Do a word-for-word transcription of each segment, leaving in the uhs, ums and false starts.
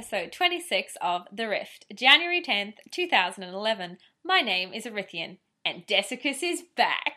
episode twenty-six of The Rift, January tenth, twenty eleven. My name is Arithian, and Desicus is back.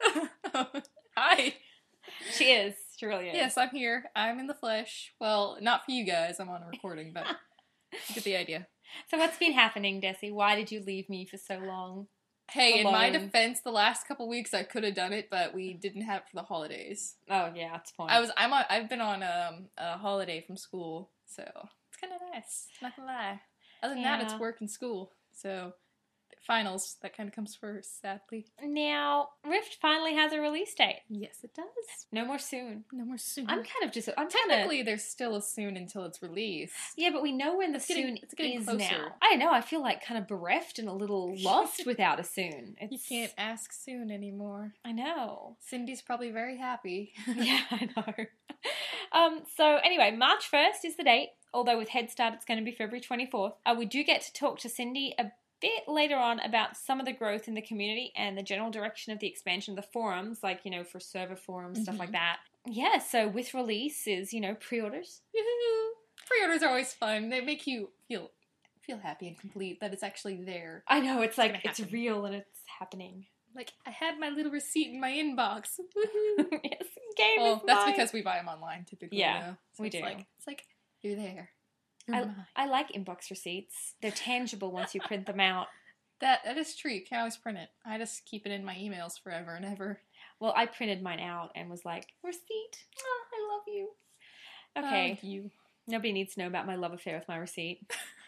Hi. She is. She really is. Yes, I'm here. I'm in the flesh. Well, not for you guys. I'm on a recording, but you get the idea. So what's been happening, Desi? Why did you leave me for so long? Hey, Alone. In my defense, the last couple weeks I could have done it, but we didn't have it for the holidays. Oh yeah, that's the point. I was. I'm. On, I've been on um, a holiday from school, so it's kind of nice. Not gonna lie. Other than yeah. that, it's work and school. So finals, that kind of comes first, sadly. Now, Rift finally has a release date. Yes, it does. No more soon. No more soon. I'm kind of just. I'm Technically, kinda, there's still a soon until it's released. Yeah, but we know when the It's getting- soon it's getting is closer. now. I know. I feel like kind of bereft and a little lost without a soon. It's, You can't ask soon anymore. I know. Cindy's probably very happy. Yeah, I know. Um, so anyway, March first is the date, although with Head Start it's going to be February twenty-fourth. Uh, we do get to talk to Cindy a bit later on about some of the growth in the community and the general direction of the expansion of the forums, like, you know, for server forums, mm-hmm. stuff like that. Yeah, so with release is, you know, pre-orders. Pre-orders are always fun. They make you feel feel happy and complete that it's actually there. I know, it's, it's like, it's happen. real and it's happening. Like, I had my little receipt in my inbox. Yes, game Well, is that's mine. because we buy them online, typically. Yeah, you know? So we it's do. Like, it's like, you're there. You're I, mine. I like inbox receipts. They're tangible once you print them out. That That is true. You can always print it. I just keep it in my emails forever and ever. Well, I printed mine out and was like, receipt. Oh, I love you. Okay. Love you. Nobody needs to know about my love affair with my receipt.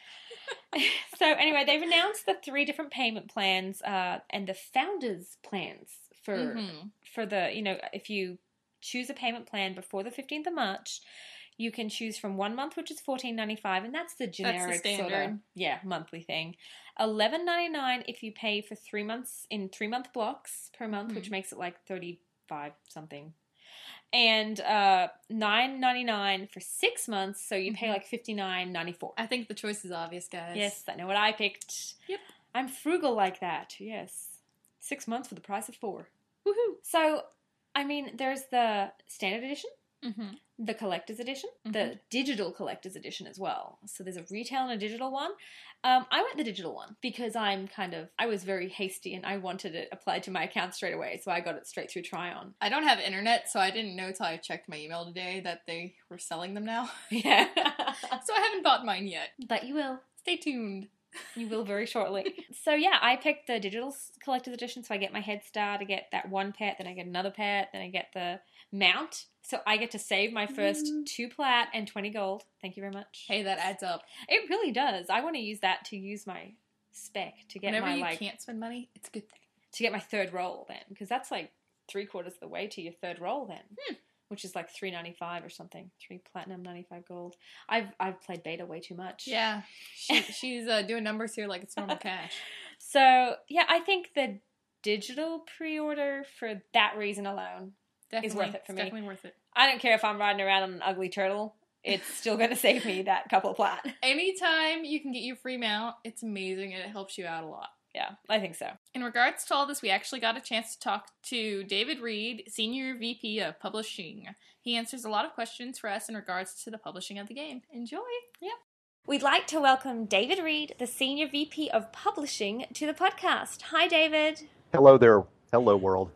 So anyway, they've announced the three different payment plans uh, and the founders plans for Mm-hmm. for the, you know, if you choose a payment plan before the fifteenth of March, you can choose from one month, which is fourteen ninety-five, and that's the generic That's the sort of, standard. yeah, monthly thing. eleven ninety-nine if you pay for three months in three month blocks per month, Mm-hmm. which makes it like thirty-five something. And uh, nine ninety-nine for six months, so you pay Mhm. like fifty-nine ninety-four. I think the choice is obvious, guys. Yes, I know what I picked. Yep. I'm frugal like that, yes. Six months for the price of four. Woohoo. So, I mean, there's the standard edition, Mm-hmm. the collector's edition, Mhm. the digital collector's edition as well. So there's a retail and a digital one. Um, I went the digital one because I'm kind of, I was very hasty and I wanted it applied to my account straight away, so I got it straight through Tryon. I don't have internet, so I didn't know till I checked my email today that they were selling them now. Yeah. So I haven't bought mine yet. But you will. Stay tuned. You will very shortly. So yeah, I picked the digital collector's edition, so I get my Head Start, I get that one pet, then I get another pet, then I get the mount. So I get to save my first Mm. two plat and twenty gold. Thank you very much. Hey, that adds up. It really does. I want to use that to use my spec to get Whenever my you like can't spend money, it's a good thing. to get my third roll then, because that's like three quarters of the way to your third roll then, Hmm. which is like three ninety five or something. Three platinum, ninety five gold. I've I've played beta way too much. Yeah, she, she's uh, doing numbers here like it's normal cash. So yeah, I think the digital pre-order for that reason alone Definitely, worth it for it's me. Definitely worth it. I don't care if I'm riding around on an ugly turtle. It's still going to save me that couple of plat. Anytime you can get your free mount, it's amazing and it helps you out a lot. Yeah, I think so. In regards to all this, we actually got a chance to talk to David Reed, Senior V P of Publishing. He answers a lot of questions for us in regards to the publishing of the game. Enjoy! Yep. We'd like to welcome David Reed, the Senior V P of Publishing, to the podcast. Hi, David. Hello there. Hello, world.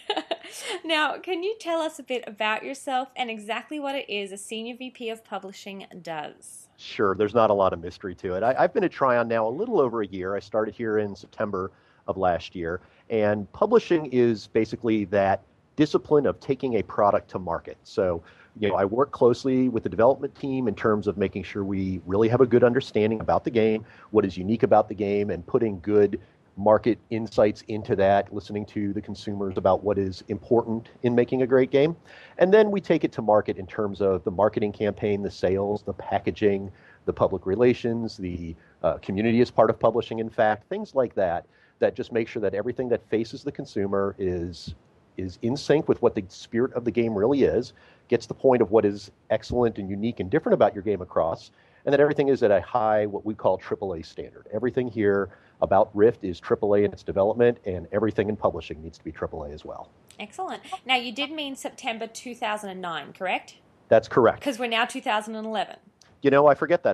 Now, can you tell us a bit about yourself and exactly what it is a Senior V P of Publishing does? Sure, there's not a lot of mystery to it. I, I've been at Tryon now a little over a year. I started here in September of last year, and publishing is basically that discipline of taking a product to market. So, you know, I work closely with the development team in terms of making sure we really have a good understanding about the game, what is unique about the game, and putting good market insights into that, listening to the consumers about what is important in making a great game. And then we take it to market in terms of the marketing campaign, the sales, the packaging, the public relations, the uh, community as part of publishing, in fact, things like that, that just make sure that everything that faces the consumer is is in sync with what the spirit of the game really is, gets the point of what is excellent and unique and different about your game across, and that everything is at a high, what we call triple A standard. Everything here about Rift is triple A in its development, and everything in publishing needs to be triple A as well. Excellent. Now, you did mean September two thousand nine, correct? That's correct. Because we're now two thousand eleven. You know, I forget that part.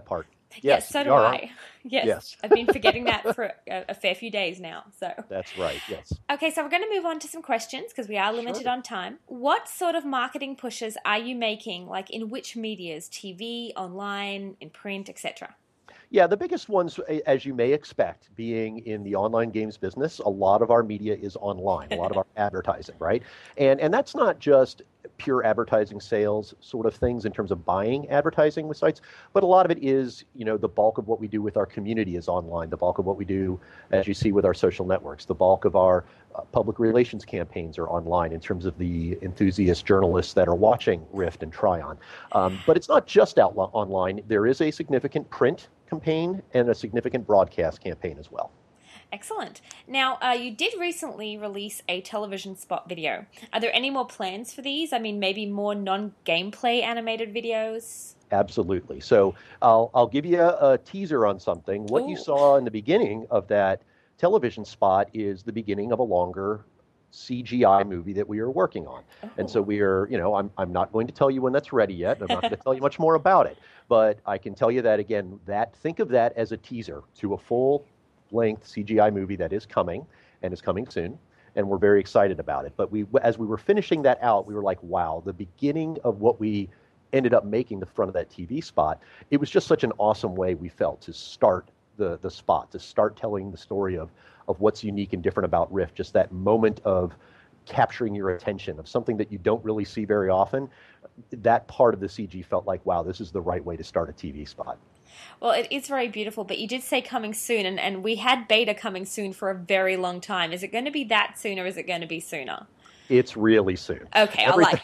Yes, Yes, so we do are. I. Yes, Yes. I've been forgetting that for a, a fair few days now. So That's right. Yes. okay, so we're going to move on to some questions because we are limited Sure. on time. What sort of marketing pushes are you making, like in which medias? T V, online, in print, et cetera? Yeah, the biggest ones, a- as you may expect, being in the online games business, a lot of our media is online, a lot of our advertising, right? And and that's not just pure advertising sales sort of things in terms of buying advertising with sites, but a lot of it is, you know, the bulk of what we do with our community is online. The bulk of what we do, as you see with our social networks, the bulk of our uh, public relations campaigns are online in terms of the enthusiast journalists that are watching Rift and Tryon. Um, but it's not just out lo- online. There is a significant print campaign and a significant broadcast campaign as well. Excellent. Now, uh, you did recently release a television spot video. Are there any more plans for these? I mean, maybe more non-gameplay animated videos? Absolutely. So I'll I'll give you a, a teaser on something. What you Ooh. saw in the beginning of that television spot is the beginning of a longer C G I movie that we are working on. And so Oh. we are, you know, I'm I'm not going to tell you when that's ready yet. I'm not going to tell you much more about it. But I can tell you that again, that think of that as a teaser to a full length C G I movie that is coming and is coming soon. And we're very excited about it. But we, as we were finishing that out, we were like, wow, the beginning of what we ended up making the front of that T V spot, it was just such an awesome way we felt to start the the spot, to start telling the story of of what's unique and different about Rift, just that moment of capturing your attention of something that you don't really see very often. That part of the C G felt like, wow, this is the right way to start a T V spot. Well, it is very beautiful, but you did say coming soon, and, and we had beta coming soon for a very long time. Is it going to be that soon, or is it going to be sooner? It's really soon. Okay, I like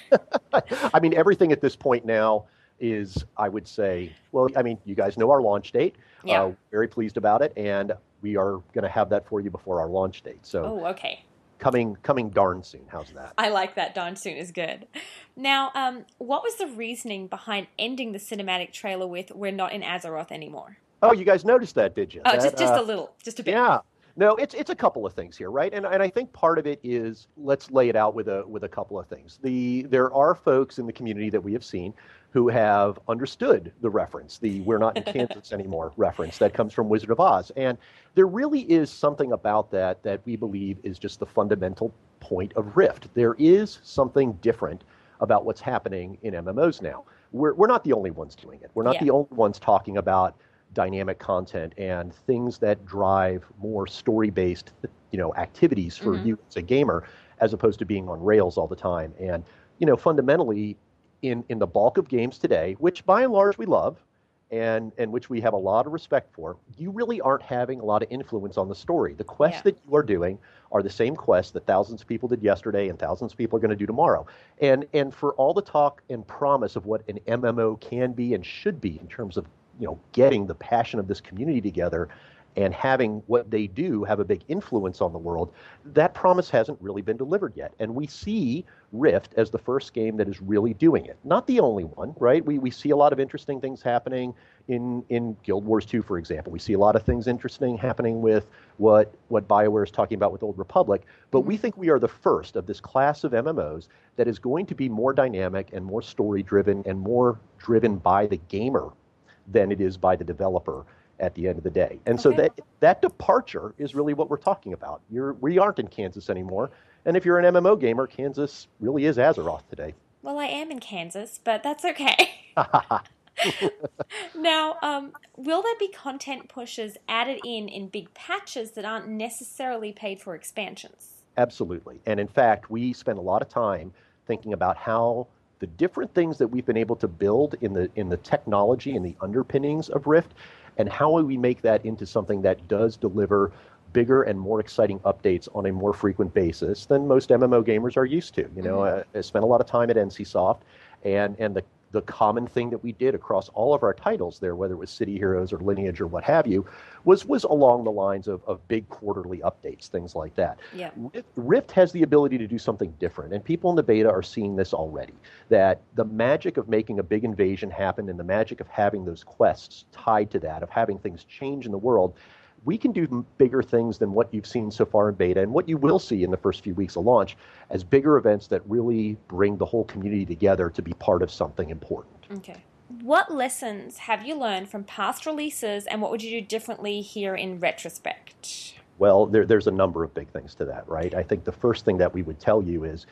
that. I mean, everything at this point now is, I would say, well, I mean, you guys know our launch date. Yeah. Uh, very pleased about it, and we are going to have that for you before our launch date. So Oh, okay. coming coming darn soon. How's that? I like that. Darn soon is good. Now, um, what was the reasoning behind ending the cinematic trailer with "We're not in Azeroth anymore"? Oh, you guys noticed that, did you? Oh, That, just just uh, a little, just a bit. Yeah. No, it's it's a couple of things here, right? And and I think part of it is, let's lay it out with a with a couple of things. The there are folks in the community that we have seen who have understood the reference, the "we're not in Kansas anymore" reference that comes from Wizard of Oz. And there really is something about that that we believe is just the fundamental point of Rift. There is something different about what's happening in M M Os now. We're we're not the only ones doing it. We're not Yeah. the only ones talking about dynamic content and things that drive more story-based, you know, activities for Mhm. you as a gamer, as opposed to being on rails all the time. And, you know, fundamentally, in in the bulk of games today, which by and large we love, and and which we have a lot of respect for, you really aren't having a lot of influence on the story. The quests Yeah. that you are doing are the same quests that thousands of people did yesterday and thousands of people are going to do tomorrow. And and for all the talk and promise of what an M M O can be and should be in terms of, you know, getting the passion of this community together and having what they do have a big influence on the world, that promise hasn't really been delivered yet. And we see Rift as the first game that is really doing it. Not the only one, right? We we see a lot of interesting things happening in, in Guild Wars two, for example. We see a lot of things interesting happening with what, what BioWare is talking about with Old Republic. But we think we are the first of this class of M M Os that is going to be more dynamic and more story-driven and more driven by the gamer than it is by the developer at the end of the day. And so Okay. that that departure is really what we're talking about. You're, we aren't in Kansas anymore. And if you're an M M O gamer, Kansas really is Azeroth today. Well, I am in Kansas, but that's okay. Now, um, will there be content pushes added in in big patches that aren't necessarily paid for expansions? Absolutely. And in fact, we spend a lot of time thinking about how the different things that we've been able to build in the in the technology and the underpinnings of Rift, and how we make that into something that does deliver bigger and more exciting updates on a more frequent basis than most M M O gamers are used to. You know, mm-hmm. I, I spent a lot of time at N C Soft, and and the the common thing that we did across all of our titles there, whether it was City Heroes or Lineage or what have you, was was along the lines of, of big quarterly updates, things like that. Yeah. Rift, Rift has the ability to do something different, and people in the beta are seeing this already, that the magic of making a big invasion happen and the magic of having those quests tied to that, of having things change in the world, we can do bigger things than what you've seen so far in beta and what you will see in the first few weeks of launch as bigger events that really bring the whole community together to be part of something important. Okay. what lessons have you learned from past releases, and what would you do differently here in retrospect? Well, there, there's a number of big things to that, right? I think the first thing that we would tell you is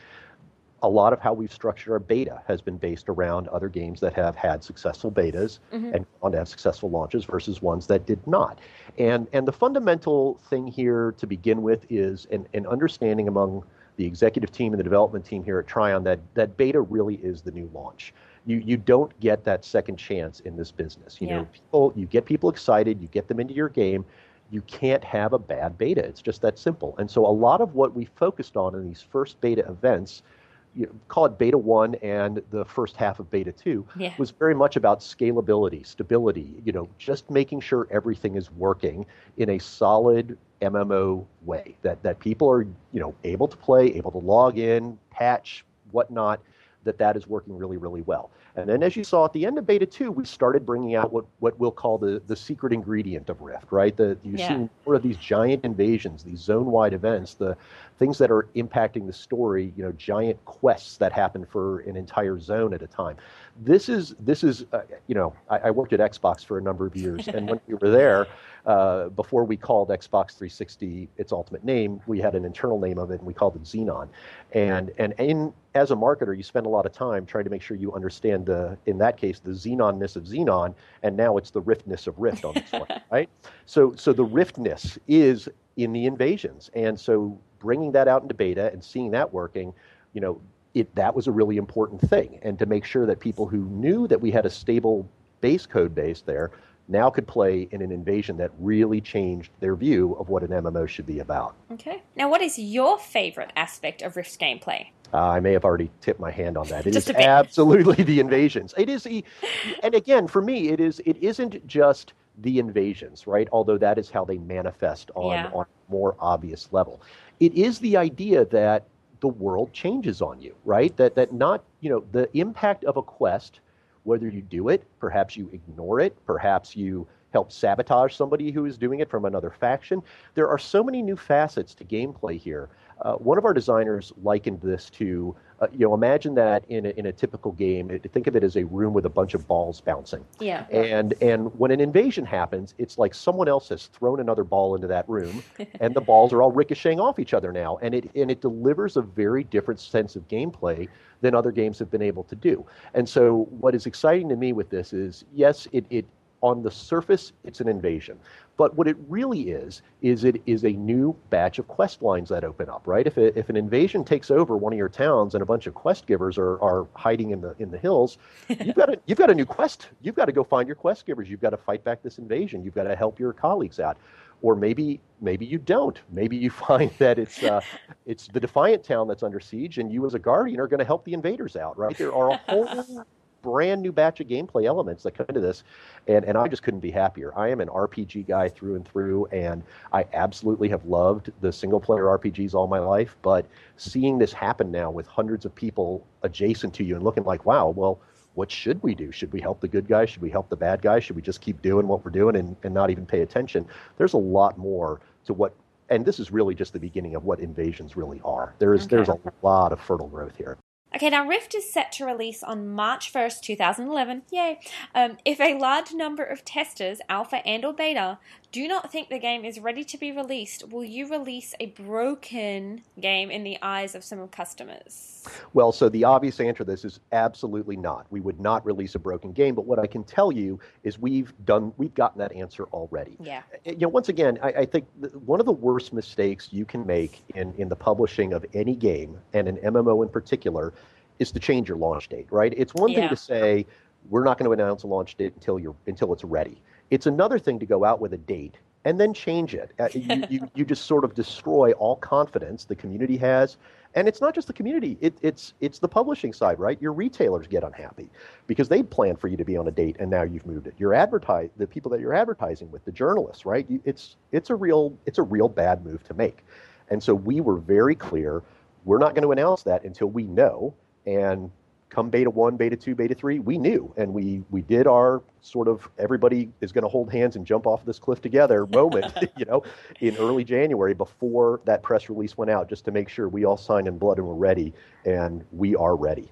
a lot of how we've structured our beta has been based around other games that have had successful betas mm-hmm. and gone to have successful launches versus ones that did not. And and the fundamental thing here to begin with is an, an understanding among the executive team and the development team here at Trion that, that beta really is the new launch. You you don't get that second chance in this business. You yeah. know, people you get people excited, you get them into your game. You can't have a bad beta. It's just that simple. And so a lot of what we focused on in these first beta events, you know, call it beta one and the first half of beta two, yeah. was very much about scalability, stability, you know, just making sure everything is working in a solid M M O way, that, that people are, you know, able to play, able to log in, patch, whatnot, that that is working really, really well. And then as you saw at the end of beta two, we started bringing out what, what we'll call the, the secret ingredient of Rift, right? The, you're yeah. seeing more of these giant invasions, these zone-wide events, the things that are impacting the story, you know, giant quests that happen for an entire zone at a time. This is, this is uh, you know, I, I worked at Xbox for a number of years, and when we were there, uh, before we called Xbox three sixty its ultimate name, we had an internal name of it, and we called it Xenon. And, and in, as a marketer, you spend a lot of time trying to make sure you understand the, in that case, the Xenon-ness of Xenon, and now it's the Riftness of Rift on this one, right? So, so the Riftness is in the invasions, and so bringing that out into beta and seeing that working, you know, it that was a really important thing, and to make sure that people who knew that we had a stable base code base there now could play in an invasion that really changed their view of what an M M O should be about. Okay. Now, what is your favorite aspect of Rift's gameplay? Uh, I may have already tipped my hand on that. It just is absolutely the invasions. It is, and again, for me, it is. It isn't just the invasions, right? Although that is how they manifest on, yeah. on a more obvious level. It is the idea that the world changes on you, right? That that not, you know, the impact of a quest, whether you do it, perhaps you ignore it, perhaps you help sabotage somebody who is doing it from another faction. There are so many new facets to gameplay here. Uh, one of our designers likened this to, uh, you know, imagine that in a, in a typical game, it, think of it as a room with a bunch of balls bouncing. Yeah. And and when an invasion happens, it's like someone else has thrown another ball into that room, and the balls are all ricocheting off each other now. And it and it delivers a very different sense of gameplay than other games have been able to do. And so what is exciting to me with this is, yes, it it on the surface, it's an invasion. But what it really is, is it is a new batch of quest lines that open up, right? If it, if an invasion takes over one of your towns and a bunch of quest givers are, are hiding in the in the hills, you've got a you've got a new quest. You've got to go find your quest givers. You've got to fight back this invasion. You've got to help your colleagues out. Or maybe maybe you don't. Maybe you find that it's uh, it's the Defiant town that's under siege, and you as a guardian are going to help the invaders out, right? There are a whole brand new batch of gameplay elements that come into this, and, and I just couldn't be happier. I am an R P G guy through and through, and I absolutely have loved the single-player R P Gs all my life, but seeing this happen now with hundreds of people adjacent to you and looking like, wow, well, what should we do? Should we help the good guys? Should we help the bad guys? Should we just keep doing what we're doing and, and not even pay attention? There's a lot more to what, and this is really just the beginning of what invasions really are. There is, okay. There's a lot of fertile growth here. Okay, now Rift is set to release on March first, twenty eleven. Yay! Um, if a large number of testers, alpha and or beta, do not think the game is ready to be released, will you release a broken game in the eyes of some customers? Well, so the obvious answer to this is absolutely not. We would not release a broken game, but what I can tell you is we've done, we've gotten that answer already. Yeah. You know, once again, I, I think one of the worst mistakes you can make in, in the publishing of any game, and an M M O in particular, is to change your launch date, right? It's one thing yeah. to say, we're not going to announce a launch date until you're until it's ready. It's another thing to go out with a date and then change it. Uh, you, you, you just sort of destroy all confidence the community has. And it's not just the community, it, it's it's the publishing side, right? Your retailers get unhappy because they planned for you to be on a date and now you've moved it. Your advertise the people that you're advertising with, the journalists, right? You, it's it's a real it's a real bad move to make. And so we were very clear, we're not going to announce that until we know. And come beta one, beta two, beta three, we knew, and we we did our sort of everybody is going to hold hands and jump off this cliff together moment, you know, in early January before that press release went out, just to make sure we all signed in blood and were ready, and we are ready.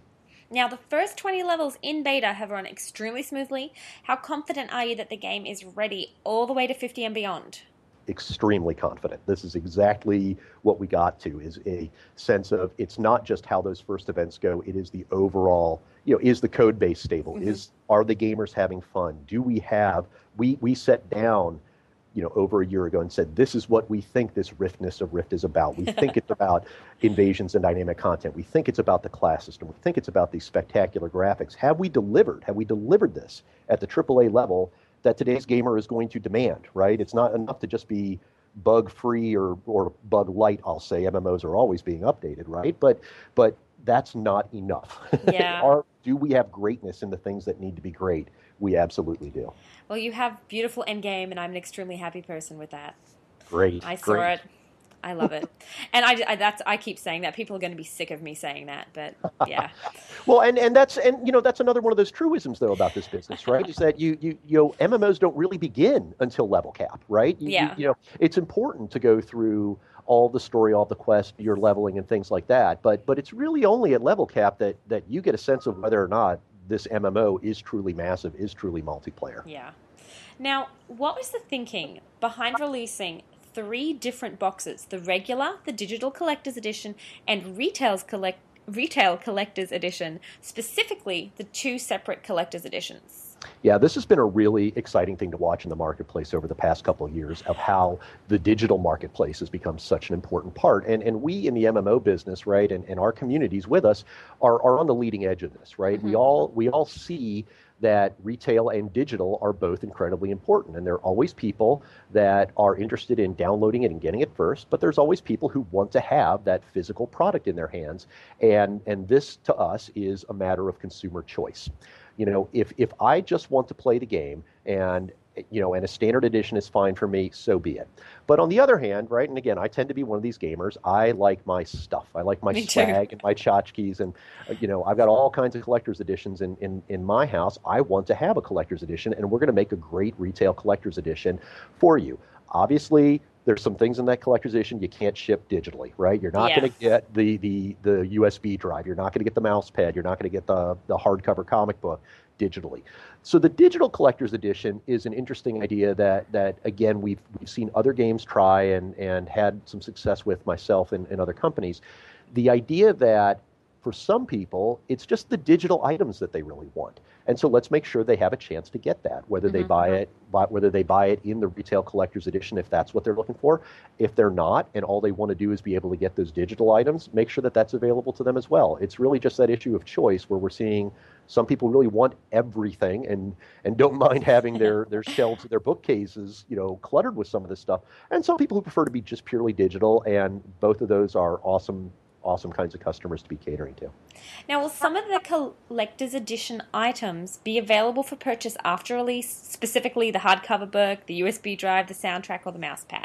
Now, the first twenty levels in beta have run extremely smoothly. How confident are you that the game is ready all the way to fifty and beyond? Extremely confident. This is exactly what we got to, is a sense of it's not just how those first events go, it is the overall, you know, is the code base stable? Mm-hmm. Is are the gamers having fun? Do we have, we we set down, you know, over a year ago and said, this is what we think this Riftness of Rift is about. We think it's about invasions and dynamic content. We think it's about the class system. We think it's about these spectacular graphics. Have we delivered? Have we delivered this at the triple A level that today's gamer is going to demand, right? It's not enough to just be bug-free or, or bug-light, I'll say. M M Os are always being updated, right? But but that's not enough. Yeah. Are, do we have greatness in the things that need to be great? We absolutely do. Well, you have beautiful endgame, and I'm an extremely happy person with that. Great. I saw great. it. I love it. And I, I, that's, I keep saying that. People are going to be sick of me saying that, but yeah. Well, and, and that's and you know that's another one of those truisms though about this business, right? Is that you you you know M M Os don't really begin until level cap, right? You, yeah. You, you know, it's important to go through all the story, all the quest, your leveling and things like that, but but it's really only at level cap that that you get a sense of whether or not this M M O is truly massive, is truly multiplayer. Yeah. Now, what was the thinking behind releasing three different boxes, the regular, the digital collector's edition, and retail's collect retail collector's edition, specifically the two separate collector's editions? Yeah, this has been a really exciting thing to watch in the marketplace over the past couple of years of how the digital marketplace has become such an important part. And and we in the M M O business, right, and, and our communities with us are, are on the leading edge of this, right? Mm-hmm. We all we all see that retail and digital are both incredibly important. And there are always people that are interested in downloading it and getting it first, but there's always people who want to have that physical product in their hands. And, and this, to us, is a matter of consumer choice. You know, if, if I just want to play the game and you know, and a standard edition is fine for me, so be it. But on the other hand, right, and again, I tend to be one of these gamers. I like my stuff. I like my me swag too. and my tchotchkes, and uh, you know, I've got all kinds of collector's editions in, in, in my house. I want to have a collector's edition, and we're going to make a great retail collector's edition for you. Obviously, there's some things in that collector's edition you can't ship digitally, right? You're not Yeah. going to get the, the the U S B drive. You're not going to get the mouse pad. You're not going to get the the hardcover comic book digitally. So the digital collector's edition is an interesting idea that that again we've we've seen other games try and and had some success with, myself and, and other companies. The idea that for some people, it's just the digital items that they really want. And so let's make sure they have a chance to get that, whether mm-hmm. they buy it, buy, whether they buy it in the retail collector's edition, if that's what they're looking for. If they're not, and all they want to do is be able to get those digital items, make sure that that's available to them as well. It's really just that issue of choice where we're seeing some people really want everything and, and don't mind having their, their shelves, their bookcases, you know, cluttered with some of this stuff. And some people who prefer to be just purely digital, and both of those are awesome awesome kinds of customers to be catering to. Now, will some of the collector's edition items be available for purchase after release, specifically the hardcover book, the U S B drive, the soundtrack, or the mouse pad?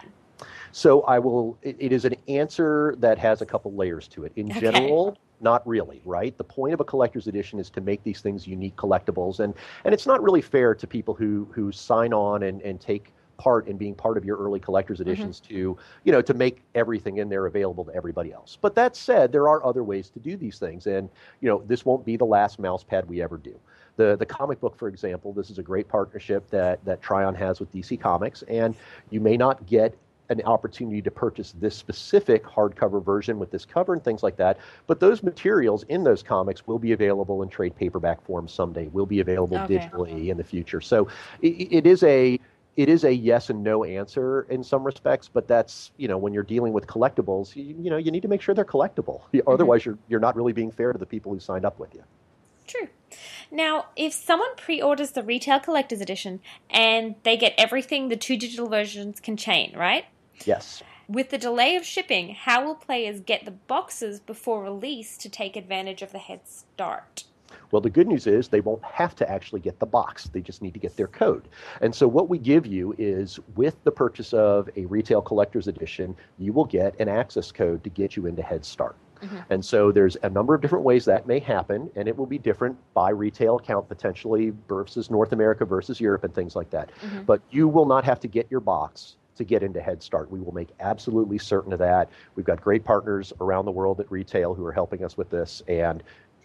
So I will, it, it is an answer that has a couple layers to it. In okay. general, not really, right? The point of a collector's edition is to make these things unique collectibles, and, and it's not really fair to people who, who sign on and, and take part in being part of your early collector's editions mm-hmm. to, you know, to make everything in there available to everybody else. But that said, there are other ways to do these things. And, you know, this won't be the last mouse pad we ever do. The the comic book, for example, this is a great partnership that, that Tryon has with D C Comics. And you may not get an opportunity to purchase this specific hardcover version with this cover and things like that. But those materials in those comics will be available in trade paperback form someday, will be available okay. digitally in the future. So it, it is a It is a yes and no answer in some respects, but that's, you know, when you're dealing with collectibles, you, you know, you need to make sure they're collectible. Mm-hmm. Otherwise, you're you're not really being fair to the people who signed up with you. True. Now, if someone pre-orders the retail collector's edition and they get everything the two digital versions contain, right? Yes. With the delay of shipping, how will players get the boxes before release to take advantage of the head start? Well, the good news is they won't have to actually get the box. They just need to get their code. And so what we give you is, with the purchase of a retail collector's edition, you will get an access code to get you into Head Start. Mm-hmm. And so there's a number of different ways that may happen, and it will be different by retail account potentially versus North America versus Europe and things like that. Mm-hmm. But you will not have to get your box to get into Head Start. We will make absolutely certain of that. We've got great partners around the world at retail who are helping us with this, and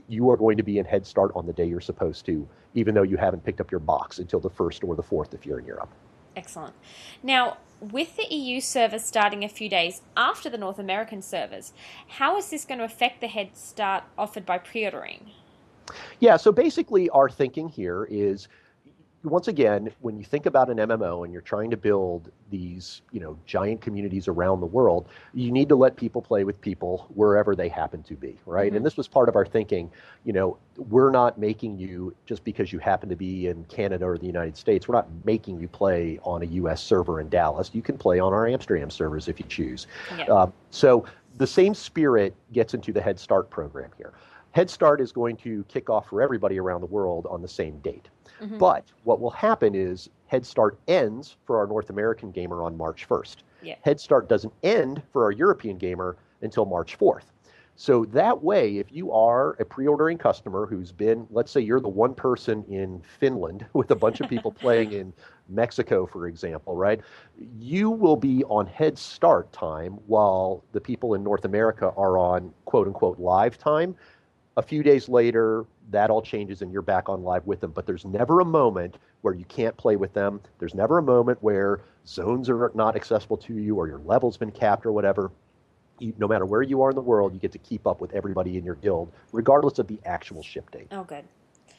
you are going to be in Head Start on the day you're supposed to, even though you haven't picked up your box until the first or the fourth if you're in Europe. Excellent. Now, with the E U servers starting a few days after the North American servers, how is this going to affect the Head Start offered by pre-ordering? Yeah, so basically our thinking here is, once again, when you think about an M M O and you're trying to build these, you know, giant communities around the world, you need to let people play with people wherever they happen to be, right? Mm-hmm. And this was part of our thinking. You know, we're not making you, just because you happen to be in Canada or the United States, we're not making you play on a U S server in Dallas. You can play on our Amsterdam servers if you choose. Yeah. Uh, so the same spirit gets into the Head Start program here. Head Start is going to kick off for everybody around the world on the same date. Mm-hmm. But what will happen is Head Start ends for our North American gamer on March first. Yeah. Head Start doesn't end for our European gamer until March fourth. So that way, if you are a pre-ordering customer who's been, let's say you're the one person in Finland with a bunch of people playing in Mexico, for example, right? You will be on Head Start time while the people in North America are on quote unquote live time. A few days later, that all changes and you're back on live with them. But there's never a moment where you can't play with them. There's never a moment where zones are not accessible to you or your level's been capped or whatever. You, no matter where you are in the world, you get to keep up with everybody in your guild, regardless of the actual ship date. Oh, good.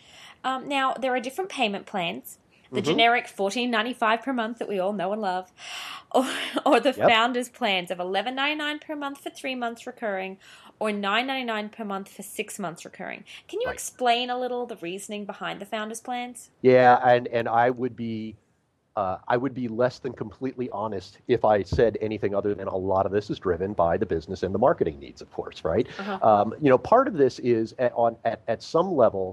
Um, now, there are different payment plans. The Mm-hmm. generic fourteen ninety-five per month that we all know and love, or, or the Yep. founders plans of eleven ninety-nine per month for three months recurring, or nine ninety-nine per month for six months recurring. Can you Right. explain a little the reasoning behind the founders plans? Yeah, and, and I would be uh, I would be less than completely honest if I said anything other than a lot of this is driven by the business and the marketing needs, of course, right? Uh-huh. Um, you know, part of this is at, on at, at some level,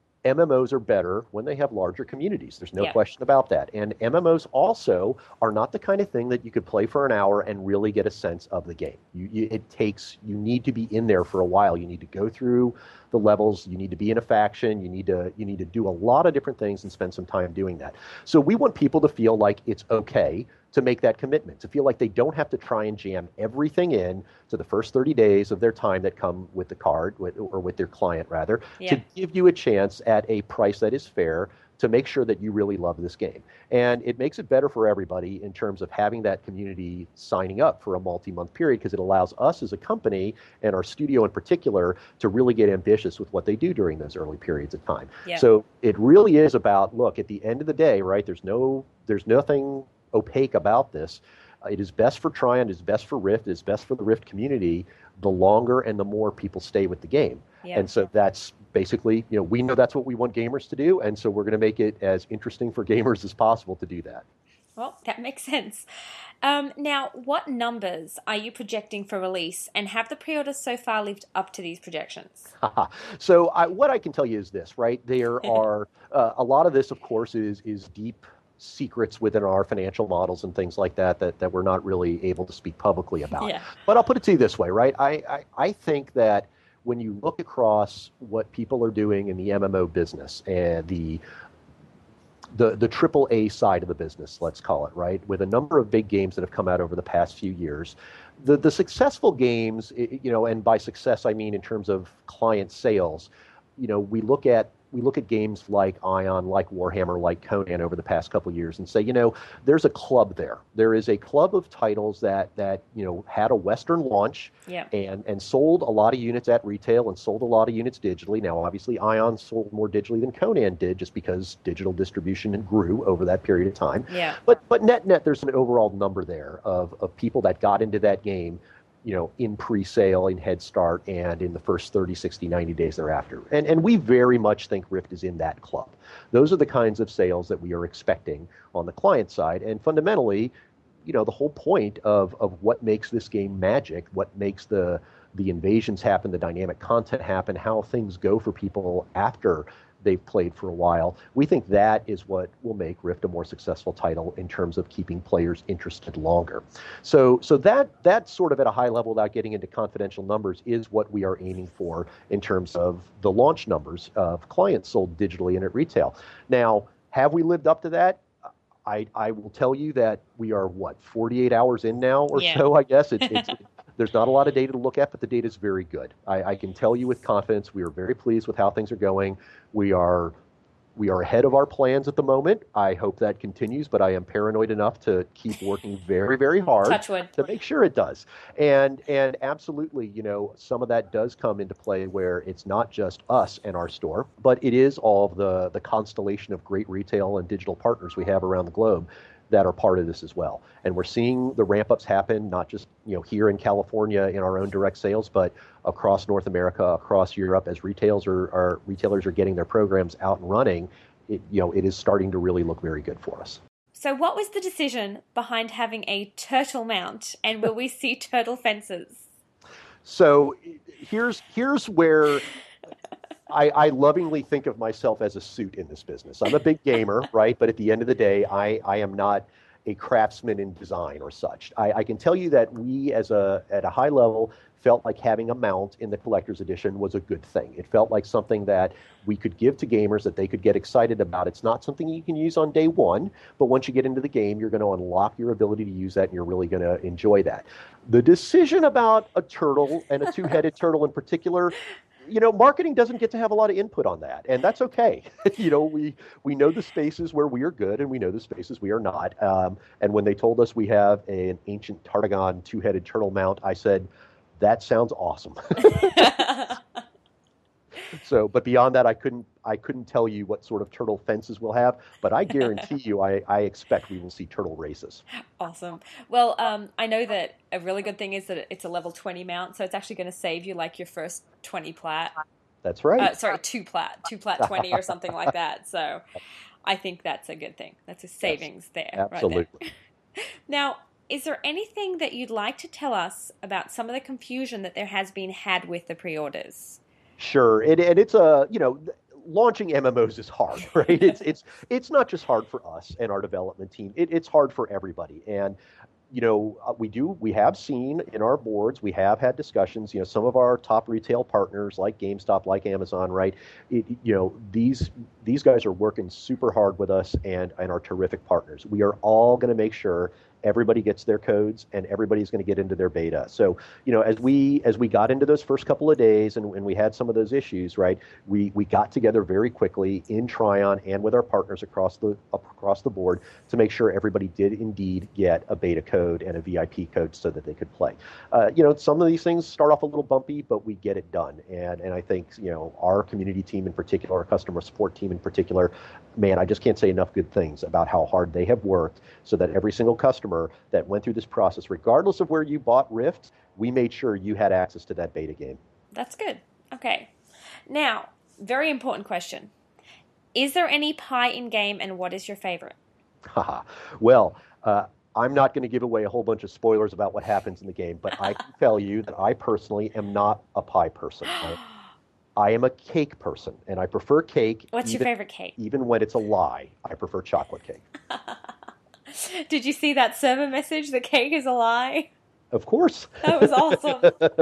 M M Os are better when they have larger communities. There's no Yeah. question about that. And M M Os also are not the kind of thing that you could play for an hour and really get a sense of the game. You, you, it takes, you need to be in there for a while. You need to go through the levels. You need to be in a faction. You need to, you need to do a lot of different things and spend some time doing that. So we want people to feel like it's okay to make that commitment, to feel like they don't have to try and jam everything in to the first thirty days of their time that come with the card, with, or with their client rather, Yeah. to give you a chance at a price that is fair to make sure that you really love this game. And it makes it better for everybody in terms of having that community signing up for a multi-month period, because it allows us as a company and our studio in particular to really get ambitious with what they do during those early periods of time. Yeah. So it really is about, look, at the end of the day, right, there's no, there's nothing opaque about this. Uh, it is best for Trion, it is best for Rift, it is best for the Rift community, the longer and the more people stay with the game. Yeah. And so that's basically, you know, we know that's what we want gamers to do, and so we're going to make it as interesting for gamers as possible to do that. Well, that makes sense. Um, now, what numbers are you projecting for release, and have the pre-orders so far lived up to these projections? So I, what I can tell you is this, right? There are, uh, a lot of this, of course, is is deep secrets within our financial models and things like that, that, that we're not really able to speak publicly about. Yeah. But I'll put it to you this way, right? I, I, I think that when you look across what people are doing in the M M O business and the the the triple A side of the business, let's call it, right, with a number of big games that have come out over the past few years, the the successful games, you know, and by success I mean in terms of client sales, you know, we look at we look at games like Ion, like Warhammer, like Conan over the past couple of years and say, you know, there's a club there. There is a club of titles that, that you know, had a Western launch Yeah. and, and sold a lot of units at retail and sold a lot of units digitally. Now, obviously, Ion sold more digitally than Conan did just because digital distribution grew over that period of time. Yeah. But but net net, there's an overall number there of, of people that got into that game, you know, in pre-sale, in Head Start, and in the first thirty, sixty, ninety days thereafter. And and we very much think Rift is in that club. Those are the kinds of sales that we are expecting on the client side. And fundamentally, you know, the whole point of, of what makes this game magic, what makes the the invasions happen, the dynamic content happen, how things go for people after they've played for a while. We think that is what will make Rift a more successful title in terms of keeping players interested longer. So so that that sort of at a high level, without getting into confidential numbers, is what we are aiming for in terms of the launch numbers of clients sold digitally and at retail. Now, have we lived up to that? I, I will tell you that we are, what, forty-eight hours in now or Yeah. so, I guess. It's, it's There's not a lot of data to look at, but the data is very good. I, I can tell you with confidence, we are very pleased with how things are going. We are we are ahead of our plans at the moment. I hope that continues, but I am paranoid enough to keep working very, very hard Touch wood. to make sure it does. And and absolutely, you know, some of that does come into play where it's not just us and our store, but it is all of the the constellation of great retail and digital partners we have around the globe that are part of this as well. And we're seeing the ramp ups happen, not just, you know, here in California in our own direct sales, but across North America, across Europe, as retailers are, are retailers are getting their programs out and running. It, you know, it is starting to really look very good for us. So what was the decision behind having a turtle mount, and will we see turtle fences? So here's here's where I, I lovingly think of myself as a suit in this business. I'm a big gamer, right? But at the end of the day, I, I am not a craftsman in design or such. I, I can tell you that we, as a at a high level, felt like having a mount in the collector's edition was a good thing. It felt like something that we could give to gamers that they could get excited about. It's not something you can use on day one, but once you get into the game, you're going to unlock your ability to use that, and you're really going to enjoy that. The decision about a turtle, and a two-headed turtle in particular, you know, marketing doesn't get to have a lot of input on that, and that's okay. you know, we we know the spaces where we are good, and we know the spaces we are not. Um, and when they told us we have a, an ancient Tartagon two-headed turtle mount, I said, that sounds awesome. So, but beyond that, I couldn't I couldn't tell you what sort of turtle fences we'll have, but I guarantee you, I, I expect we will see turtle races. Awesome. Well, um, I know that a really good thing is that it's a level twenty mount, so it's actually going to save you like your first twenty plat. That's right. Uh, sorry, two plat, two plat twenty or something like that. So, I think that's a good thing. That's a savings yes, there. Absolutely. Right there. Now, is there anything that you'd like to tell us about some of the confusion that there has been had with the pre-orders? Sure, it, and it's a you know launching M M Os is hard, right? It's it's it's not just hard for us and our development team. It, it's hard for everybody, and you know we do we have seen in our boards, we have had discussions. You know, some of our top retail partners like GameStop, like Amazon, right? It, you know these these guys are working super hard with us and and are terrific partners. We are all going to make sure everybody gets their codes and everybody's going to get into their beta. So, you know, as we as we got into those first couple of days and, and we had some of those issues, right, we we got together very quickly in Tryon and with our partners across the across the board to make sure everybody did indeed get a beta code and a V I P code so that they could play. Uh, you know, some of these things start off a little bumpy, but we get it done. And and I think, you know, our community team in particular, our customer support team in particular, man, I just can't say enough good things about how hard they have worked so that every single customer that went through this process, regardless of where you bought Rift, we made sure you had access to that beta game. That's good. Okay. Now, very important question. Is there any pie in game, and what is your favorite? Well, uh, I'm not going to give away a whole bunch of spoilers about what happens in the game, but I can tell you that I personally am not a pie person. I, I am a cake person, and I prefer cake. What's even, your favorite cake? Even when it's a lie, I prefer chocolate cake. Did you see that server message? The cake is a lie. Of course. That was awesome.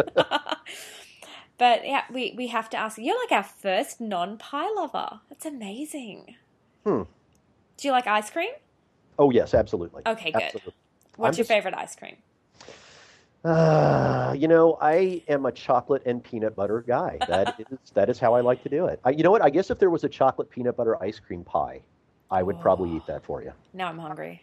But yeah, we, we have to ask, you're like our first non-pie lover. That's amazing. Hmm. Do you like ice cream? Oh, yes, absolutely. Okay, good. Absolutely. What's I'm your just, favorite ice cream? Uh, you know, I am a chocolate and peanut butter guy. That is that is how I like to do it. I, you know what? I guess if there was a chocolate peanut butter ice cream pie, I would oh. probably eat that for you. Now I'm hungry.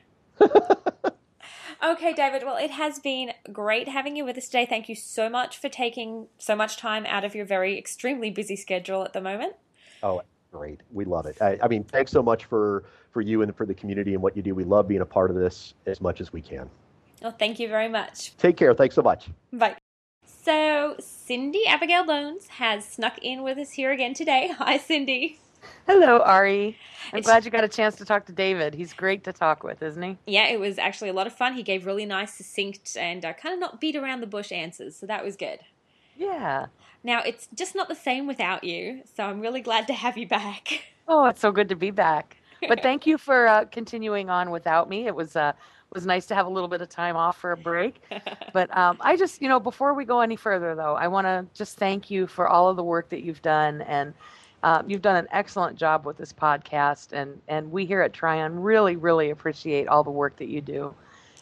Okay, David. Well, it has been great having you with us today. Thank you so much for taking so much time out of your very extremely busy schedule at the moment. Oh, great. We love it. I, I mean, thanks so much for, for you and for the community and what you do. We love being a part of this as much as we can. Well, thank you very much. Take care. Thanks so much. Bye. So, Cindy Abigail Loans has snuck in with us here again today. Hi, Cindy. Hello, Ari. I'm It's- glad you got a chance to talk to David. He's great to talk with, isn't he? Yeah, it was actually a lot of fun. He gave really nice, succinct, and uh, kind of not beat around the bush answers, so that was good. Yeah. Now, it's just not the same without you, so I'm really glad to have you back. Oh, it's so good to be back. But thank you for uh, continuing on without me. It was uh, was nice to have a little bit of time off for a break. But um, I just, you know, before we go any further, though, I want to just thank you for all of the work that you've done. And um, you've done an excellent job with this podcast. And, and we here at Tryon really, really appreciate all the work that you do.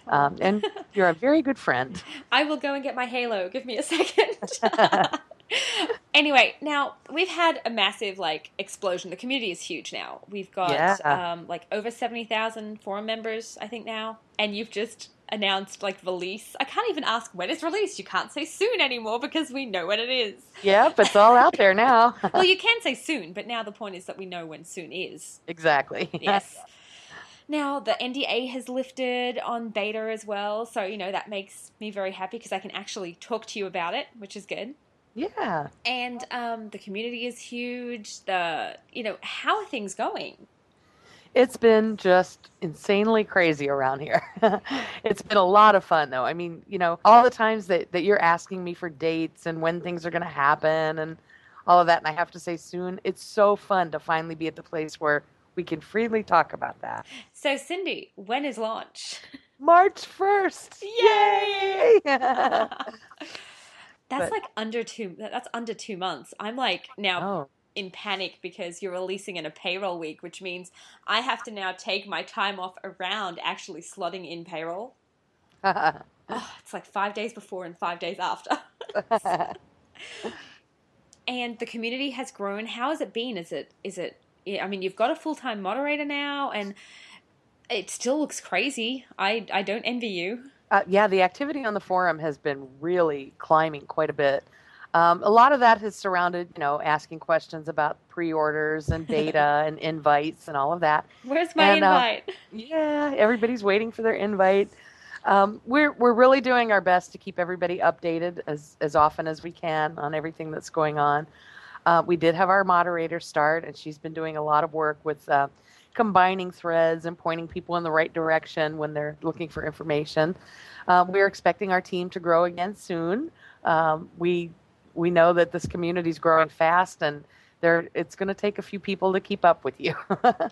Um, and you're a very good friend. I will go and get my halo. Give me a second. Anyway, now we've had a massive like explosion. The community is huge now. We've got Yeah. um, like over seventy thousand forum members, I think now. And you've just announced like release. I can't even ask when it's released. You can't say soon anymore because we know when it is. Yep, it's all out there now. Well, you can say soon, but now the point is that we know when soon is. Exactly. Yes. Now, the N D A has lifted on beta as well, so, you know, that makes me very happy because I can actually talk to you about it, which is good. Yeah. And um, the community is huge. The, you know, how are things going? It's been just insanely crazy around here. It's been a lot of fun, though. I mean, you know, all the times that, that you're asking me for dates and when things are going to happen and all of that, and I have to say soon, it's so fun to finally be at the place where we can freely talk about that. So, Cindy, when is launch? March first. Yay! Yay! That's But- like under two, that's under two months. I'm like now Oh, in panic because you're releasing in a payroll week, which means I have to now take my time off around actually slotting in payroll. Oh, it's like five days before and five days after. And the community has grown. How has it been? Is it, is it, I mean, you've got a full-time moderator now and it still looks crazy. I, I don't envy you. Uh, yeah, the activity on the forum has been really climbing quite a bit. Um, a lot of that has surrounded, you know, asking questions about pre-orders and beta and invites and all of that. Where's my And, uh, invite? Yeah, everybody's waiting for their invite. Um, we're we're really doing our best to keep everybody updated as as often as we can on everything that's going on. Uh, we did have our moderator start, and she's been doing a lot of work with uh, combining threads and pointing people in the right direction when they're looking for information. Um, we're expecting our team to grow again soon. Um, we we know that this community is growing fast, and there it's going to take a few people to keep up with you.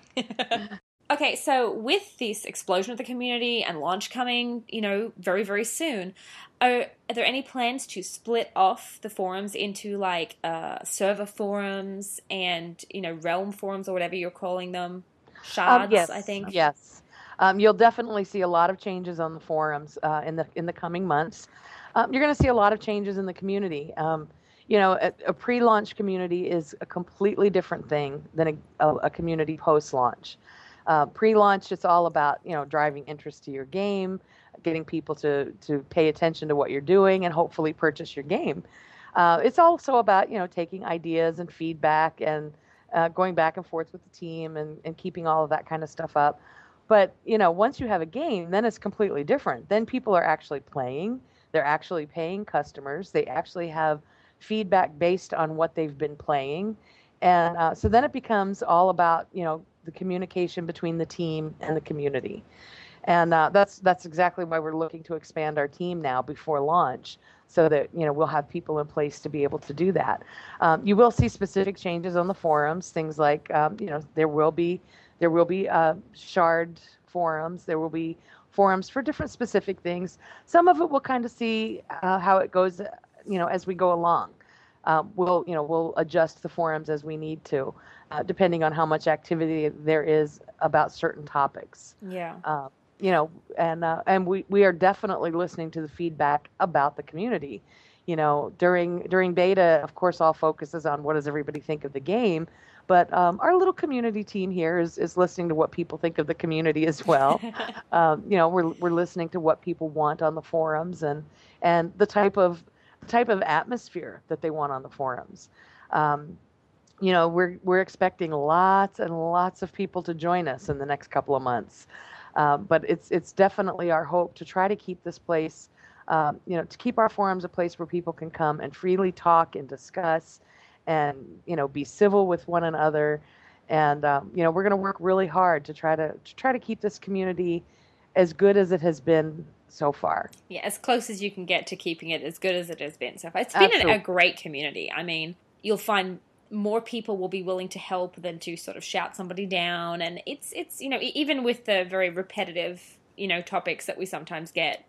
Okay, so with this explosion of the community and launch coming, you know, very, very soon, are, are there any plans to split off the forums into like uh, server forums and, you know, realm forums or whatever you're calling them? Shards, Um, yes, I think. Yes, um, you'll definitely see a lot of changes on the forums uh, in the in the coming months. Um, you're going to see a lot of changes in the community. Um, you know, a, a pre-launch community is a completely different thing than a, a, a community post-launch. Uh, pre-launch, it's all about, you know, driving interest to your game, getting people to to pay attention to what you're doing, and hopefully purchase your game. Uh, it's also about, you know, taking ideas and feedback and uh, going back and forth with the team and, and keeping all of that kind of stuff up. But, you know, once you have a game, then it's completely different. Then people are actually playing. They're actually paying customers. They actually have feedback based on what they've been playing. And uh, so then it becomes all about, you know, the communication between the team and the community. And uh, that's that's exactly why we're looking to expand our team now before launch, so that, you know, we'll have people in place to be able to do that. Um, you will see specific changes on the forums, things like, um, you know, there will be there will be uh, shard forums. There will be forums for different specific things. Some of it we'll kind of see uh, how it goes, you know, as we go along. Um, we'll, you know, we'll adjust the forums as we need to, uh, depending on how much activity there is about certain topics. Yeah. Uh, you know, and uh, and we, we are definitely listening to the feedback about the community. You know, during during beta, of course, all focus is on what does everybody think of the game, but um, our little community team here is, is listening to what people think of the community as well. um, you know, we're we're listening to what people want on the forums and and the type of type of atmosphere that they want on the forums. Um, you know, we're we're expecting lots and lots of people to join us in the next couple of months. Um, but it's it's definitely our hope to try to keep this place, um, you know, to keep our forums a place where people can come and freely talk and discuss, and, you know, be civil with one another. And um, you know, we're going to work really hard to try to, to try to keep this community as good as it has been so far. Yeah, as close as you can get to keeping it as good as it has been so far. It's been an, a great community. I mean, you'll find more people will be willing to help than to sort of shout somebody down. And it's, it's you know, even with the very repetitive, you know, topics that we sometimes get,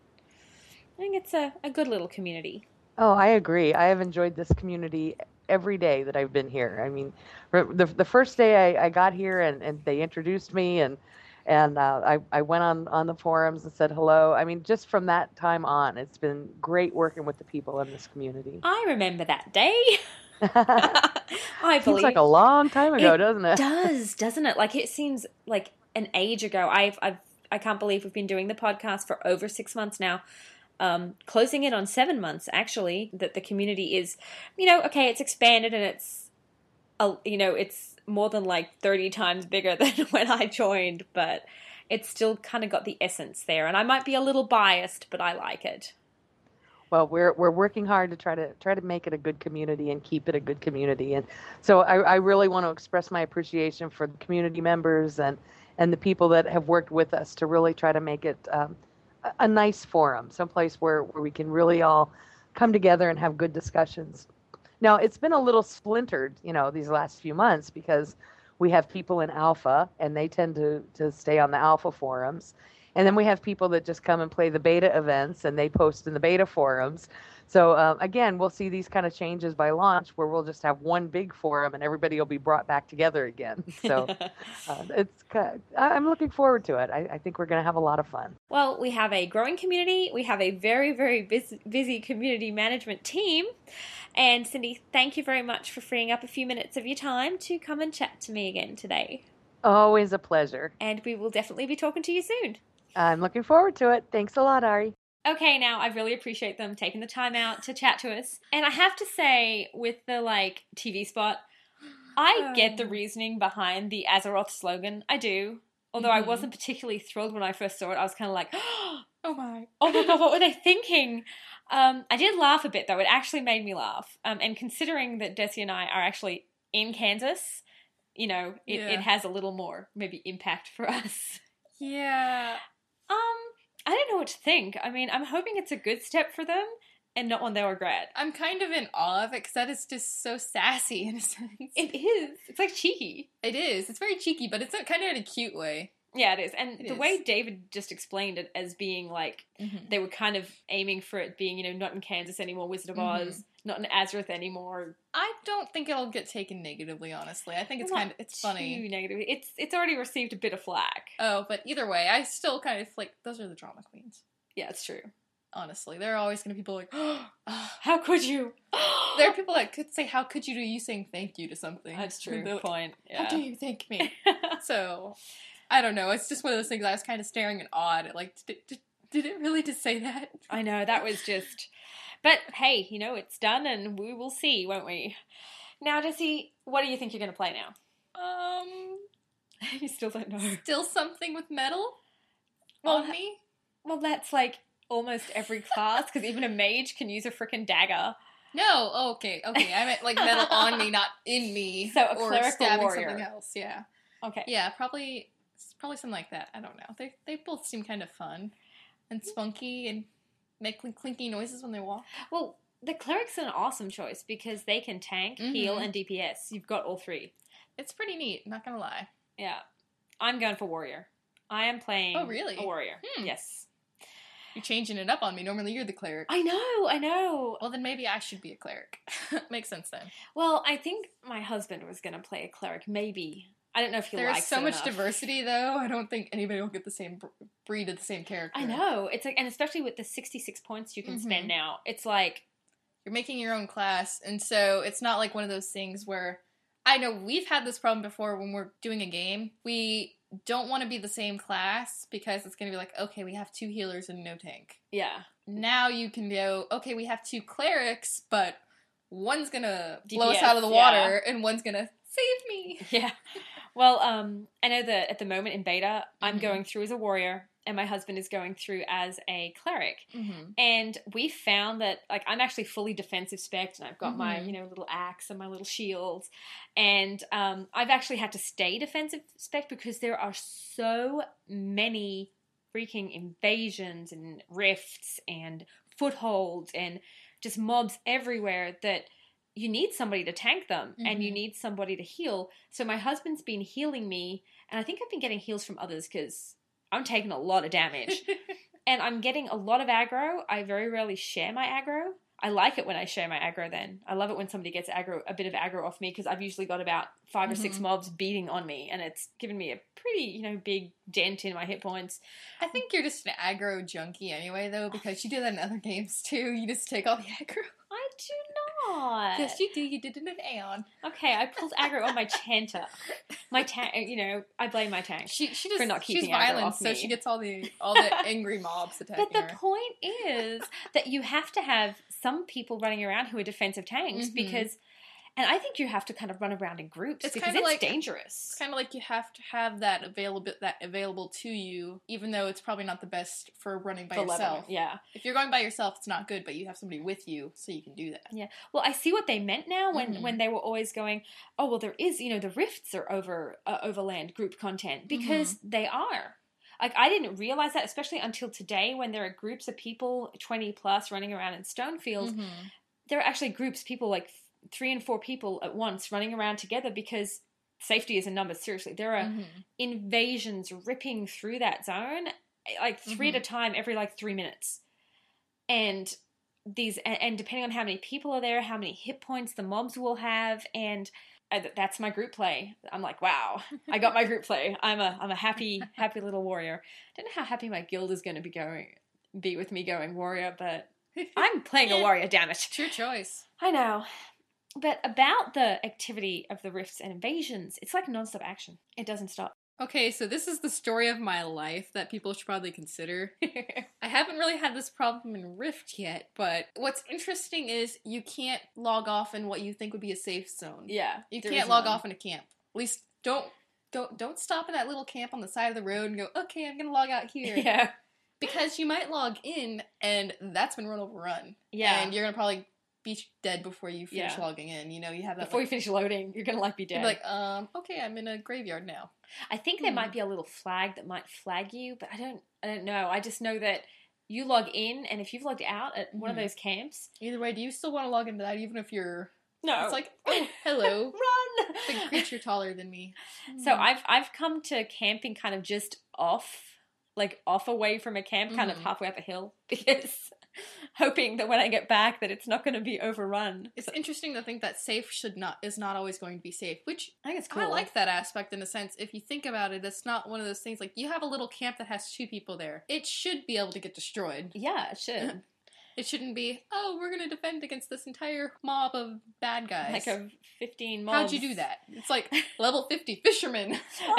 I think it's a, a good little community. Oh, I agree. I have enjoyed this community every day that I've been here. I mean, the the first day I, I got here and, and they introduced me and And uh, I, I went on, on the forums and said hello. I mean, just from that time on, it's been great working with the people in this community. I remember that day. I Seems believe like a long time ago, it doesn't it? does, doesn't it? Like it seems like an age ago. I've, I've, I can't believe we've been doing the podcast for over six months now. Um, closing in on seven months, actually, that the community is, you know, okay, it's expanded and it's, uh, you know, it's more than like thirty times bigger than when I joined, but it's still kind of got the essence there. And I might be a little biased, but I like it. Well, we're we're working hard to try to try to make it a good community and keep it a good community. And so I, I really want to express my appreciation for the community members and, and the people that have worked with us to really try to make it um, a, a nice forum, someplace where, where we can really all come together and have good discussions. Now, it's been a little splintered, you know, these last few months because we have people in alpha and they tend to, to stay on the alpha forums. And then we have people that just come and play the beta events and they post in the beta forums. So uh, again, we'll see these kind of changes by launch where we'll just have one big forum and everybody will be brought back together again. So uh, it's I'm looking forward to it. I, I think we're going to have a lot of fun. Well, we have a growing community. We have a very, very busy, busy community management team. And Cindy, thank you very much for freeing up a few minutes of your time to come and chat to me again today. Always a pleasure. And we will definitely be talking to you soon. I'm looking forward to it. Thanks a lot, Ari. Okay, now I really appreciate them taking the time out to chat to us. And I have to say, with the like T V spot, I get the reasoning behind the Azeroth slogan. I do. Although mm-hmm. I wasn't particularly thrilled when I first saw it. I was kind of like, oh my. Oh my god, what were they thinking? Um, I did laugh a bit though. It actually made me laugh. Um, and considering that Desi and I are actually in Kansas, you know, it, yeah. it has a little more maybe impact for us. Yeah. Um, I don't know what to think. I mean, I'm hoping it's a good step for them and not one they regret. I'm kind of in awe of it because that is just so sassy in a sense. It is. It's like cheeky. It is. It's very cheeky, but it's kind of in a cute way. Yeah, it is. And it the is. way David just explained it as being like, mm-hmm. they were kind of aiming for it being, you know, not in Kansas anymore, Wizard of mm-hmm. Oz, not in Azeroth anymore. I don't think it'll get taken negatively, honestly. I think it's kind of, it's funny. Too negative. It's, it's already received a bit of flack. Oh, but either way, I still kind of like, those are the drama queens. Yeah, it's true. Honestly, there are always going to be people like, oh, how could you? There are people that could say, how could you do you saying thank you to something? That's true. Good point. Yeah. How do you thank me? So, I don't know. It's just one of those things I was kind of staring in awe at. Like, did, did, did it really just say that? I know, that was just... But, hey, you know, it's done and we will see, won't we? Now, Desi, what do you think you're going to play now? Um... You still don't know. Still something with metal well, on me? Well, that's like almost every class, because even a mage can use a frickin' dagger. No, oh, okay, okay. I meant like metal on me, not in me. So a or cleric stabbing or warrior. Something else, yeah. Okay. Yeah, probably probably something like that. I don't know. They they both seem kind of fun and spunky and make clink- clinky noises when they walk. Well, the cleric's an awesome choice because they can tank, mm-hmm. heal, and D P S. You've got all three. It's pretty neat, not gonna lie. Yeah. I'm going for warrior. I am playing oh, really? a warrior. Hmm. Yes. You're changing it up on me. Normally you're the cleric. I know, I know. Well, then maybe I should be a cleric. Makes sense then. Well, I think my husband was going to play a cleric. Maybe. I don't know if he There's likes so it much enough. diversity, though. I don't think anybody will get the same breed of the same character. I know. It's like, and especially with the sixty-six points you can mm-hmm. spend now, it's like... You're making your own class, and so it's not like one of those things where... I know we've had this problem before when we're doing a game. We don't want to be the same class because it's going to be like, okay, we have two healers and no tank. Yeah. Now you can go, okay, we have two clerics, but one's going to blow D P S, us out of the water yeah. and one's going to save me. Yeah. Well, um, I know that at the moment in beta, mm-hmm. I'm going through as a warrior and my husband is going through as a cleric. Mm-hmm. And we found that, like, I'm actually fully defensive spec'd and I've got mm-hmm. my, you know, little axe and my little shields. And um, I've actually had to stay defensive spec because there are so many freaking invasions and rifts and footholds and just mobs everywhere that you need somebody to tank them mm-hmm. and you need somebody to heal. So my husband's been healing me, and I think I've been getting heals from others because I'm taking a lot of damage. And I'm getting a lot of aggro. I very rarely share my aggro. I like it when I share my aggro then. I love it when somebody gets aggro, a bit of aggro off me, because I've usually got about five or six Mhm. mobs beating on me, and it's given me a pretty, you know, big dent in my hit points. I think you're just an aggro junkie anyway, though, because you do that in other games too. You just take all the aggro. I do not. Yes, you do. You did it in Aeon. Okay, I pulled aggro on my Chanter. My tank, you know, I blame my tank. She she just For not keeping she's aggro violent, off so me. she gets all the all the angry mobs attacking But the her. point is that you have to have some people running around who are defensive tanks Mhm. because, and I think you have to kind of run around in groups It's because kinda it's like- dangerous. It's kind of like you have to have that available that available to you, even though it's probably not the best for running by For leveling, yourself. yeah. If you're going by yourself, it's not good, but you have somebody with you, so you can do that. Well, I see what they meant now when, Mhm. when they were always going, oh, well, there is, you know, the rifts are over uh, overland group content because they are. Like, I didn't realize that, especially until today when there are groups of people, twenty plus, running around in Stonefield. Mhm. There are actually groups, people like three and four people at once running around together because safety is in numbers. Seriously, there are Mhm. invasions ripping through that zone, like three at a time every like three minutes. And these, and, and depending on how many people are there, how many hit points the mobs will have, and uh, that's my group play. I'm like, wow, I got my group play. I'm a, I'm a happy, happy little warrior. I don't know how happy my guild is going to be going, be with me going warrior, but I'm playing a warrior. Damn it. It's your choice. I know. But about the activity of the rifts and invasions, it's like non-stop action. It doesn't stop. Okay, so this is the story of my life that people should probably consider. I haven't really had this problem in Rift yet, but what's interesting is you can't log off in what you think would be a safe zone. Yeah. You there can't is log none. off in a camp. At least don't don't don't stop in that little camp on the side of the road and go, okay, I'm gonna log out here. Yeah. Because you might log in and that's been run overrun. Yeah. And you're gonna probably be dead before you finish Yeah. logging in. You know, you have that Before like, you finish loading, you're going to like be you'd dead. be like, um, okay, I'm in a graveyard now. I think there hmm. might be a little flag that might flag you, but I don't I don't know. I just know that you log in, and if you've logged out at one of Mhm. those camps, Either way, do you still want to log into that even if you're no. It's like, oh, hello. Run! Big creature taller than me. So I've I've come to camping kind of just off, like off away from a camp, kind of Mhm. halfway up a hill, because hoping that when I get back that it's not going to be overrun. It's interesting to think that safe should not is not always going to be safe, which I think it's cool. I like that aspect in a sense. If you think about it, it's not one of those things like you have a little camp that has two people there. It should be able to get destroyed. Yeah, it should. It shouldn't be, oh, we're going to defend against this entire mob of bad guys. Like a fifteen mobs. How'd you do that? It's like level fifty fishermen.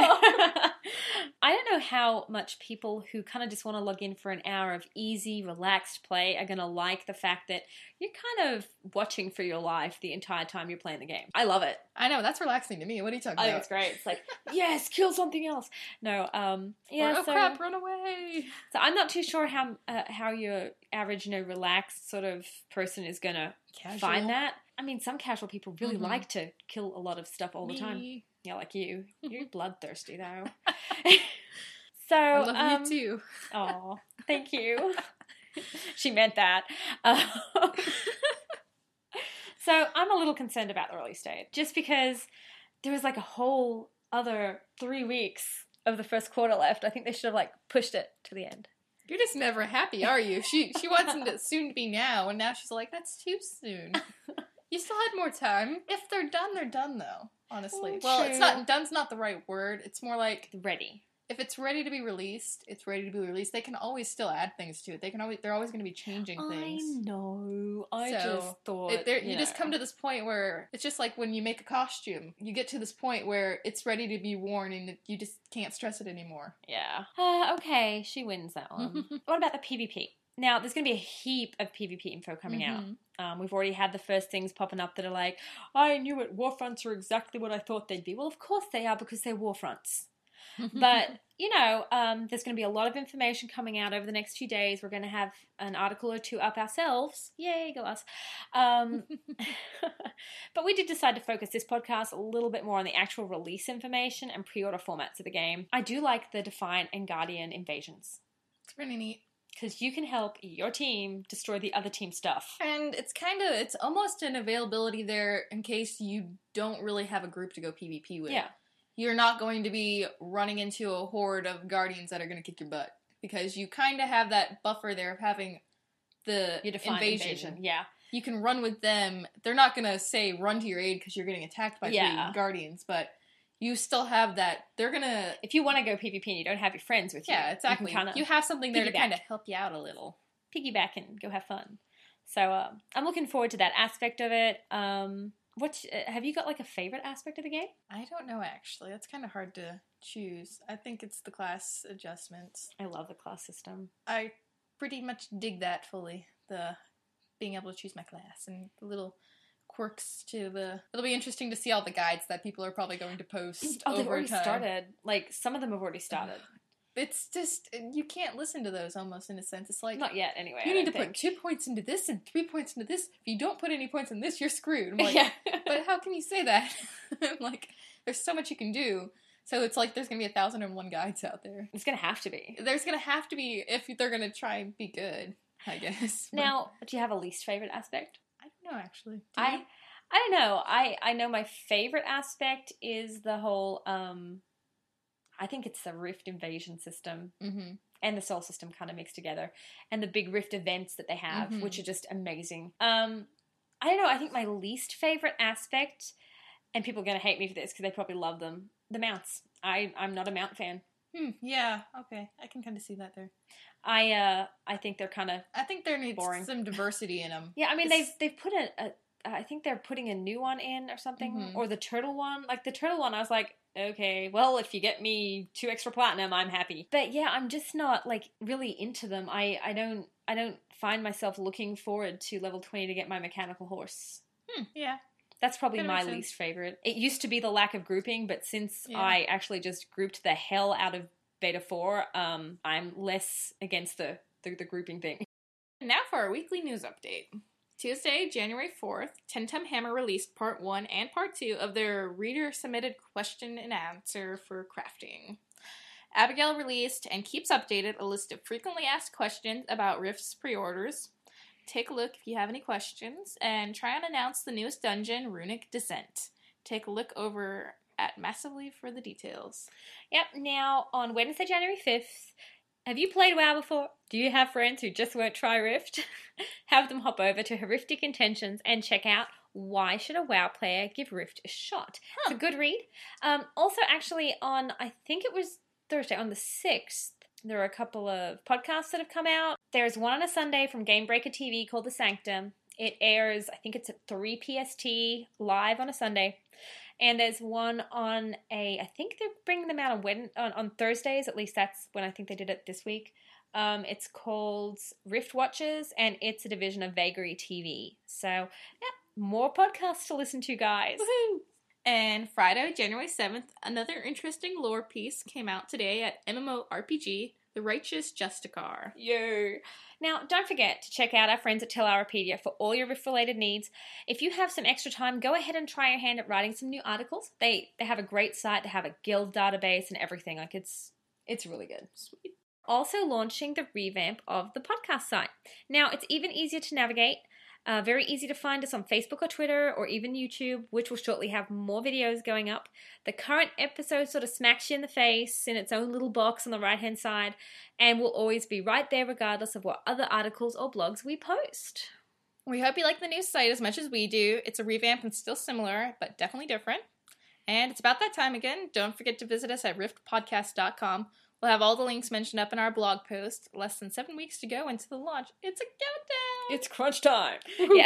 I don't know how much people who kind of just want to log in for an hour of easy, relaxed play are going to like the fact that you're kind of watching for your life the entire time you're playing the game. I love it. I know, that's relaxing to me. What are you talking I think about? it's great. It's like, yes, kill something else. No, um, yeah. Or, oh so, crap, run away. so I'm not too sure how uh, how your average, you know, relaxed sort of person is going to Casual. find that. I mean, some casual people really Mhm. like to kill a lot of stuff all the time. Me. Yeah, like you. You're bloodthirsty, though. so, I love um, you too. Oh, thank you. She meant that. Uh, so I'm a little concerned about the early stage, just because there was like a whole other three weeks of the first quarter left. I think they should have like pushed it to the end. You're just never happy, are you? She she wants him to soon to be now, and now she's like, that's too soon. You still had more time. If they're done, they're done, though. Honestly, Oh, well, it's true. not done's not the right word. It's more like Ready. if it's ready to be released, it's ready to be released. They can always still add things to it. They can always they're always going to be changing things. I know. I So, just thought. It, there, you you just know. come to this point where it's just like when you make a costume. You get to this point where it's ready to be worn, and you just can't stress it anymore. Yeah. Uh, okay, she wins that one. What about the PvP? Now, there's going to be a heap of PvP info coming out. Mhm. Um, we've already had the first things popping up that are like, I knew it, Warfronts are exactly what I thought they'd be. Well, of course they are, because they're Warfronts. But, you know, um, there's going to be a lot of information coming out over the next few days. We're going to have an article or two up ourselves. Yay, go us. Um, but we did decide to focus this podcast a little bit more on the actual release information and pre-order formats of the game. I do like the Defiant and Guardian invasions, It's pretty neat. because you can help your team destroy the other team's stuff. And it's kind of, it's almost an availability there in case you don't really have a group to go PvP with. Yeah. You're not going to be running into a horde of guardians that are going to kick your butt. Because you kind of have that buffer there of having the Your Defiant invasion. invasion. Yeah. you can run with them. They're not going to say run to your aid because you're getting attacked by Yeah. three guardians, but you still have that. They're going to... If you want to go PvP and you don't have your friends with you, Yeah, exactly. you, can kinda you have something there to piggyback. kind of help you out a little. piggyback and go have fun. So uh, I'm looking forward to that aspect of it. Um, what uh, have you got like a favorite aspect of the game? I don't know, actually. That's kind of hard to choose. I think it's the class adjustments. I love the class system. I pretty much dig that fully. The being able to choose my class and the little quirks to the... It'll be interesting to see all the guides that people are probably going to post Oh, they've over already time. started. Like some of them have already started. It's just, you can't listen to those almost in a sense. It's like, Not yet, anyway. you I need to don't put think. two points into this and three points into this. If you don't put any points in this, you're screwed. I'm like, yeah. but how can you say that? I'm like, there's so much you can do. So it's like there's going to be a thousand and one guides out there. It's gonna have to be. There's going to have to be if they're going to try and be good, I guess. But Now, do you have a least favorite aspect? I don't know, actually. Do I you? I don't know. I I know my favorite aspect is the whole. Um, I think it's the Rift invasion system. Mhm. And the Sol system kind of mixed together, and the big Rift events that they have, Mhm. which are just amazing. Um, I don't know. I think my least favorite aspect, and people are going to hate me for this because they probably love them, the mounts. I I'm not a mount fan. Hmm, yeah, okay. I can kind of see that there. I uh I think they're kind of I think there needs Boring. some diversity in them. yeah. I mean It's- they've they've put a, a I think they're putting a new one in or something, Mhm. or the turtle one. Like the turtle one, I was like, okay, well if you get me two extra platinum, I'm happy. But yeah, I'm just not like really into them. I I don't I don't find myself looking forward to level twenty to get my mechanical horse. Hmm, yeah. That's probably Kinda my makes sense. least favorite. It used to be the lack of grouping, but since Yeah. I actually just grouped the hell out of Beta four, um, I'm less against the, the, the grouping thing. Now for our weekly news update. Tuesday, January fourth, Tentum Hammer released part one and part two of their reader-submitted question and answer for crafting. Abigail released and keeps updated a list of frequently asked questions about Rift's pre-orders. Take a look if you have any questions, and try and announce the newest dungeon, Runic Descent. Take a look over at Massively for the details. Yep, now on Wednesday, January fifth, have you played WoW before? Do you have friends who just won't try Rift? Have them hop over to Horrific Intentions and check out Why Should a WoW Player Give Rift a Shot? It's a good read. Um, also, actually, on, I think it was Thursday, on the sixth, there are a couple of podcasts that have come out. There's one on a Sunday from Gamebreaker T V called The Sanctum. It airs, I think it's at three P S T, live on a Sunday. And there's one on a, I think they're bringing them out on, Wed- on on Thursdays, at least that's when I think they did it this week. Um, it's called Rift Watchers, and it's a division of Vagary T V. So, yeah, more podcasts to listen to, guys. Woohoo! And Friday, January seventh, another interesting lore piece came out today at MMORPG, The Righteous Justicar. Yo. Now, don't forget to check out our friends at Telarapedia for all your Rift-related needs. If you have some extra time, go ahead and try your hand at writing some new articles. They they have a great site. They have a guild database and everything. Like, it's it's really good. Sweet. Also launching the revamp of the podcast site. Now, it's even easier to navigate. Uh, very easy to find us on Facebook or Twitter or even YouTube, which will shortly have more videos going up. The current episode sort of smacks you in the face in its own little box on the right-hand side, and will always be right there regardless of what other articles or blogs we post. We hope you like the new site as much as we do. It's a revamp and still similar, but definitely different. And it's about that time again. Don't forget to visit us at rift podcast dot com. We'll have all the links mentioned up in our blog post. Less than seven weeks to go into the launch. It's a countdown! It's crunch time. Yeah.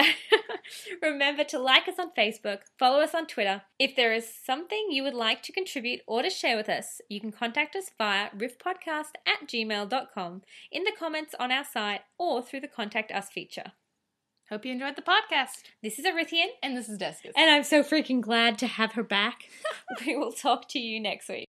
Remember to like us on Facebook, follow us on Twitter. If there is something you would like to contribute or to share with us, you can contact us via riftpodcast at gmail dot com, in the comments on our site, or through the Contact Us feature. Hope you enjoyed the podcast. This is Arithian, And this is Deskus. and I'm so freaking glad to have her back. We will talk to you next week.